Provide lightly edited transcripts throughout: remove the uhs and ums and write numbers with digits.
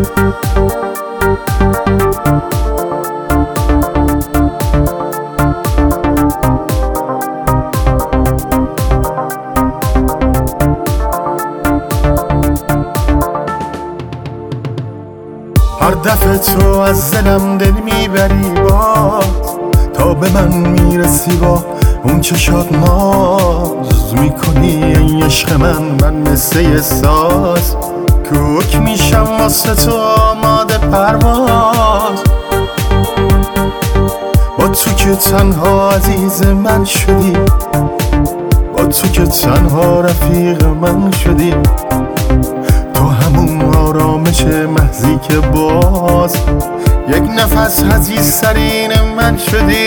هر دفعه تو از دلم دل میبری باز، تا به من میرسی با اون چشات ناز میکنی این عشق من مثل یه ساز، کوک میشم واسه تو آماده پرواز. با تو که تنها عزیز من شدی، با تو که تنها رفیق من شدی، تو همون آرامش محضی که باز یک نفس عزیزترین من شدی.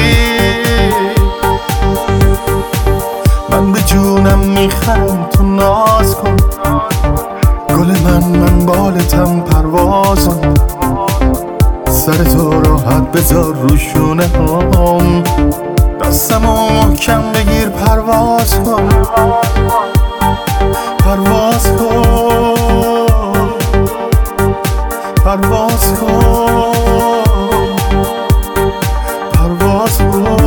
من به جونم میخرم تو ناز کن، گل من بالتم پروازم، سر تو راحت بذار رو شونه هم، دستمو محکم بگیر پرواز کن، پرواز کن، پرواز کن، پرواز کن،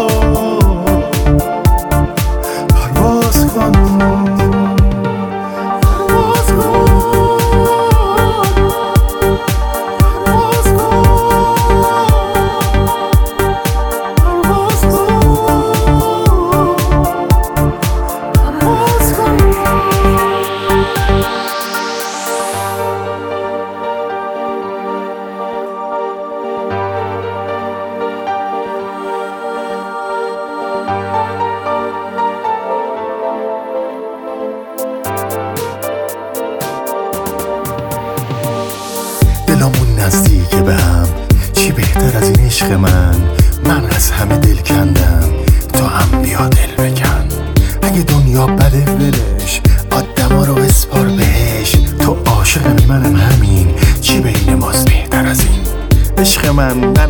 پرواز کن. دلامون نزدیک به هم، چی بهتر از این عشق من از همه دل کندم، تو هم بیا دل بکن. اگه دنیا بده ولش، آدما رو اسپار بهش، تو عاشقمی منم همین، چی بین ماست بهتر از این؟ عشق من